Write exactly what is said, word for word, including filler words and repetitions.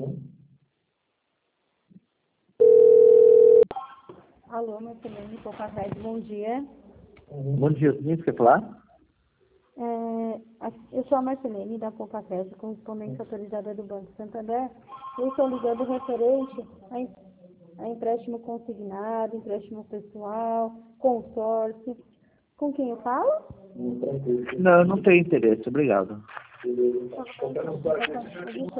Alô, Marcelene, Poucafés, bom dia. Bom dia, quem você quer falar? É, eu sou a Marcelene, da Poucafés, correspondente autorizada do Banco Santander. Eu estou ligando referente a, em- a empréstimo consignado, empréstimo pessoal, consórcio. Com quem eu falo? Não, não tenho interesse, obrigado.